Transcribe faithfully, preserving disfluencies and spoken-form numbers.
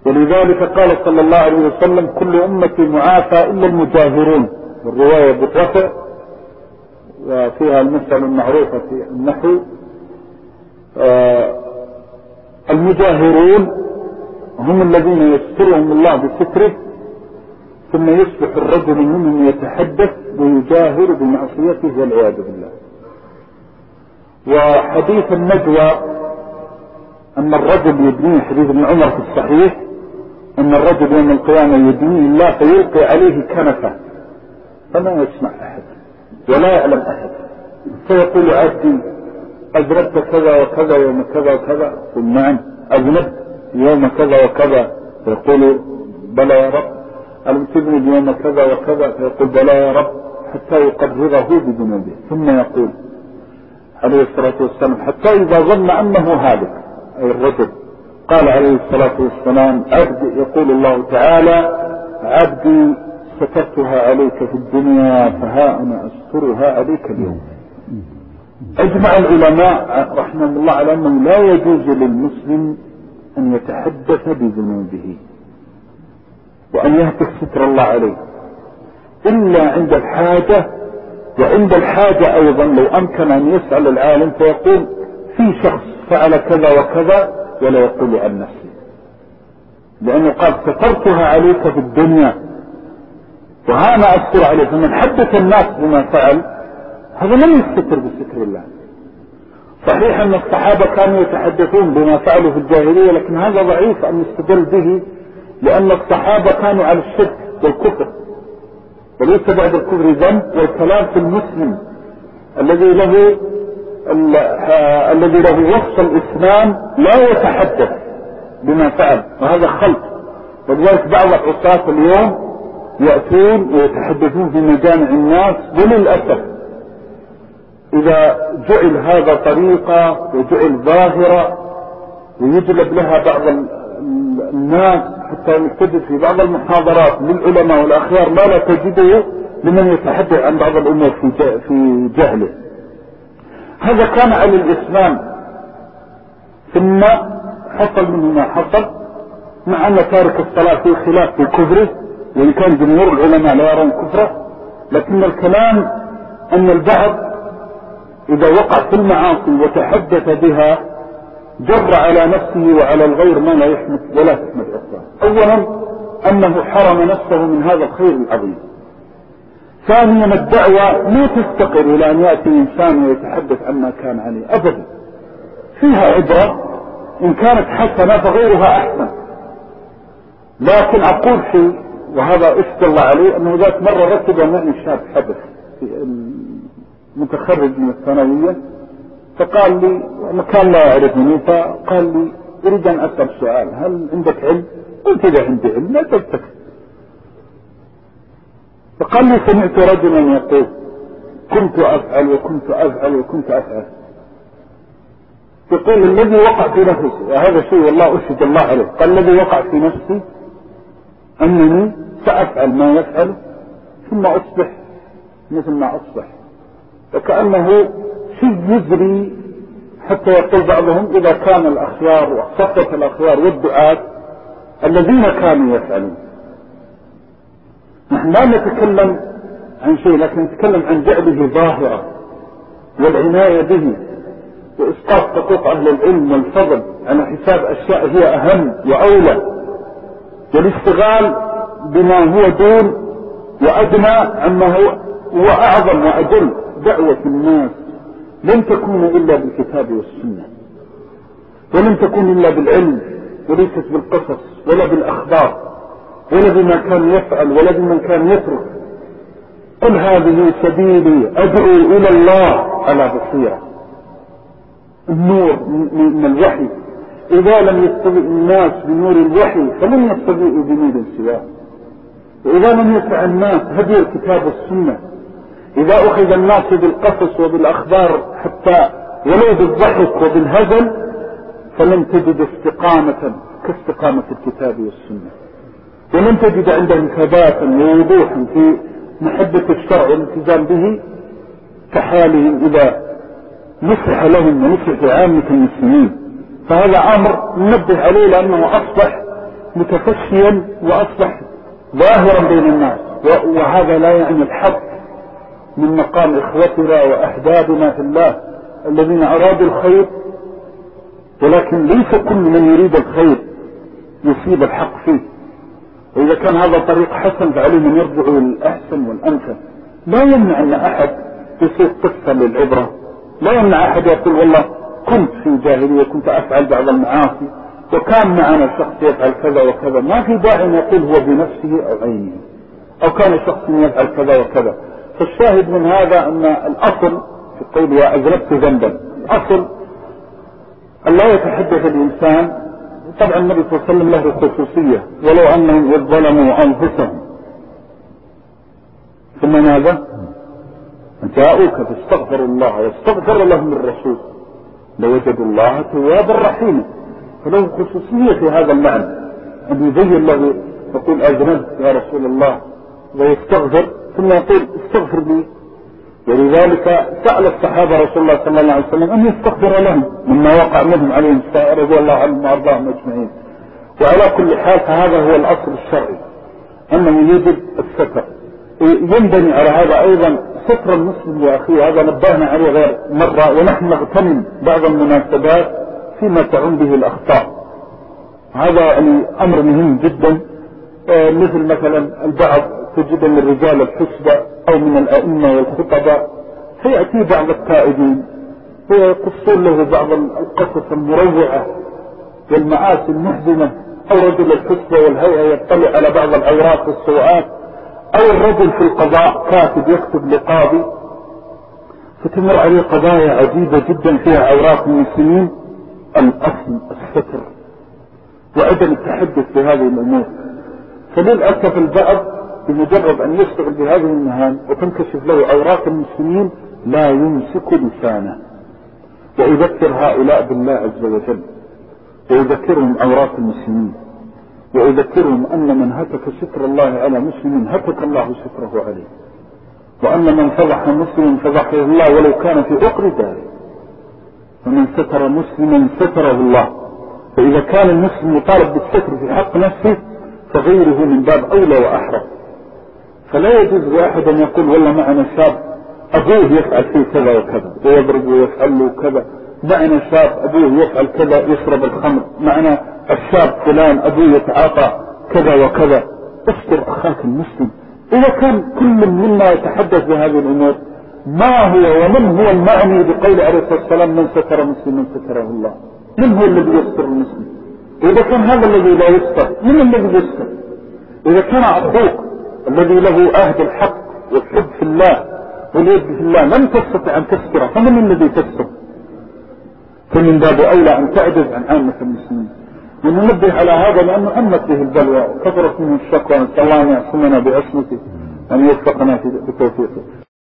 ولذلك قال صلى الله عليه وسلم كل أمتي معافى إلا المجاهرون، والرواية بالرفع وفيها المسألة المعروفة في النحو. آه المجاهرون هم الذين يسترهم الله بستره ثم يصبح الرجل منهم يتحدث ويجاهر بمعصيته والعياذ بالله. وحديث النجوى أن الرجل يدنيه، حديث ابن عمر في الصحيح أن الرجل يوم القيامة يدنيه الله فيلقي عليه كنفه فما يسمع أحد ولا يعلم أحد، فيقول عبدي أذنبت كذا وكذا يوم كذا وكذا، قل نعم أذنبت يوم كذا وكذا، فيقول بلى يا رب. ألم تذنب يوم كذا وكذا، فيقول بلى يا رب، حتى يقرره بذنوبه. ثم يقول عليه الصلاة والسلام حتى إذا ظن أنه هالك أي الرجل قال عليه الصلاة والسلام عبد، يقول الله تعالى عبدي سترتها عليك في الدنيا فها أنا أسترها عليك اليوم. أجمع العلماء رحمه الله على أنه لا يجوز للمسلم أن يتحدث بذنوبه وأن يهتك ستر الله عليه إلا عند الحاجة. وعند الحاجة أيضا لو أمكن أن يسأل العالم فيقول في شخص فعل كذا وكذا ولا يقول عن نفسه، لأنه قال سترتها عليك في الدنيا وها أنا أستر عليك. فمن حدث الناس بما فعل هذا لم يستتر بستر الله. صحيح أن الصحابة كانوا يتحدثون بما فعلوا في الجاهلية، لكن هذا ضعيف أن يستدل به، لأن الصحابة كانوا على الشرك والكفر وليس بعد الكفر ذنب. والكلام في المسلم الذي له الذي له وصف الإسلام لا يتحدث بما فعل، وهذا خلط. ولذلك بعض العصاة اليوم يأتون ويتحدثون في مجامع الناس، وللأسف إذا جعل هذا طريقة وجعل ظاهرة ويجلب لها بعض الناس حتى تجد في بعض المحاضرات للعلماء والأخيار ما لا تجده لمن يتحدث عن بعض الأمور في في جهله. هذا كان على الإسلام، ثم حصل منه ما حصل، مع أن تارك الصلاة في خلاف في كفره، وإن كان جمهور العلماء لا يرون كفره، لكن الكلام أن البعض إذا وقع في المعاصي وتحدث بها جر على نفسه وعلى الغير ما لا يحمد ولا تحمد أصلا. أولا أنه حرم نفسه من هذا الخير العظيم. ثانيا الدعوة لا تستقر إلى أن يأتي إنسان ويتحدث عما كان عليه أبدا، فيها عبرة إن كانت حسنة فغيرها أحسن. لكن أقول شيء وهذا أشهد الله عليه، أنه ذات مرة رتب معي شاب حدث متخرج من الثانوية، فقال لي مكان لا يعرفني، فقال لي أريد أن أسأل سؤال، هل عندك علم؟ قلت إذا عندي علم لا تلتك. فقال لي سمعت رجلا يقول كنت أفعل وكنت أفعل وكنت أفعل. يقول الذي وقع في نفسي، وهذا شيء والله أشهد الله عليه، قال الذي وقع في نفسي أنني سأفعل ما يفعل ثم أصبح مثل ما أصبح، وكأنه شيء يجري. حتى يقول بعضهم إذا كان الأخيار وصفة الأخيار والدعاة الذين كانوا يفعلون. نحن لا نتكلم عن شيء، لكن نتكلم عن جعله ظاهرة والعناية به وإسقاط حقوق أهل العلم والفضل على حساب أشياء هي أهم وأولى، والاشتغال بما هو دون وأدنى عما هو وأعظم وأجل. دعوة الناس لن تكون إلا بالكتاب والسنة، ولن تكون إلا بالعلم، وليست بالقصص ولا بالأخبار ولا بما كان يفعل ولا بمن كان يترك. قل هذه سبيلي أدعو إلى الله على بصيرة. النور من الوحي، إذا لم يستطيع الناس بنور الوحي فلن يستطيعوا بنور سواه. وإذا لم يسع الناس هدي الكتاب والسنة، إذا أخذ الناس بالقصص وبالأخبار حتى ولو بالضحك وبالهزل، فلن تجد استقامة كاستقامة الكتاب والسنة، ولن تجد عندهم ثباتا ووضوحا في محبة الشرع والالتزام به كحالهم إذا نصح لهم ونصح عامة المسلمين. فهذا أمر ننبه عليه، لأنه أصبح متفشيا وأصبح ظاهرا بين الناس، وهذا لا يعني الحق من مقام إخوتنا وأحبابنا في الله الذين أرادوا الخير، ولكن ليس كل من يريد الخير يصيب الحق فيه. وإذا كان هذا طريق حسن فعليه من يرجع للأحسن والأنسب. لا يمنع أن أحد يصير قصة للعبرة، لا يمنع أحد يقول والله كنت في جاهلية كنت أفعل بعض المعاصي وكان معنا شخص يفعل كذا وكذا، ما في داعي أن يقول هو بنفسه أو عينه، أو كان شخص يفعل كذا وكذا. فالشاهد من هذا أن الأصل في قول وأذنبت ذنبا، الأصل أن لا يتحدث الإنسان. طبعا النبي صلى الله عليه وسلم له خصوصية، ولو أنهم إذ ظلموا أنفسهم ثم ماذا؟ جاءوك فاستغفروا الله واستغفر لهم الرسول لوجدوا الله توابا رحيما. فله خصوصية في هذا المعنى أن يبين له يقول أذنبت يا رسول الله ويستغفر، ثم يقول استغفر لي. ولذلك سأل الصحابة رسول الله صلى الله عليه وسلم أن يستغفر لهم مما وقع منهم عليهم رضي الله عنهم وأرضاهم أجمعين. وعلى كل حال فهذا هو الأصل الشرعي أنه يجب الستر. ينبني على هذا أيضا ستر المسلم لأخيه، هذا نبهنا عليه غير مرة، ونحن نغتنم بعض المناسبات فيما تعم به الأخطاء. هذا يعني أمر مهم جدا. مثل مثلا البعض تجد من الرجال الحسبة أو من الأئمة والخطباء فيأتي بعض التائبين ويقصون له بعض القصص المروعة والمآسي المحزنة، أو رجل الحسبة والهيئة يطلع على بعض العورات والسوءات، أو الرجل في القضاء كاتب يكتب لقاضي فتمر عليه قضايا عجيبة جدا فيها عورات المسلمين. الأصل الستر وعدم التحدث بهذه الأمور. فللأسف البعض بمجرد أن يشتغل بهذه المهام وتنكشف له عورات المسلمين لا يمسك لسانه، ويذكر هؤلاء بالله عز وجل، ويذكرهم عورات المسلمين، ويذكرهم أن من هتك ستر الله على مسلم هتك الله ستره عليه، وأن من فضح مسلم فضحه الله ولو كان في عقر داره، ومن ستر مسلما ستره الله. فإذا كان المسلم يطالب بالستر في حق نفسه فغيره من باب أولى وأحرى. فلا يجوز لأحد أن يقول والله معنا شاب أبوه يفعل فيه كذا وكذا ويضرب ويفعل له كذا، معنا شاب أبوه يفعل كذا يشرب الخمر، معنا الشاب فلان أبوه يتعاطى كذا وكذا. استر أخاك المسلم. إذا كان كل منا يتحدث بهذه الأمور ما هو ومن هو المعني بقول عليه الصلاة والسلام من ستر مسلما ستره الله؟ من هو الذي يستر المسلم؟ إذا كان هذا الذي لا يستر من الذي يستر؟ إذا كان أخوك الذي له عهد الحق والحب في الله واليد في الله لم تستطع أن تستره فمن الذي تستر؟ فمن باب أولى أن تعجز عن عامة المسلمين. وننبه على هذا لأنه أمت به البلوى وكثرت منه الشكوى، نسأل الله أن يعصمنا بعصمته وأن يوفقنا في توفيقه.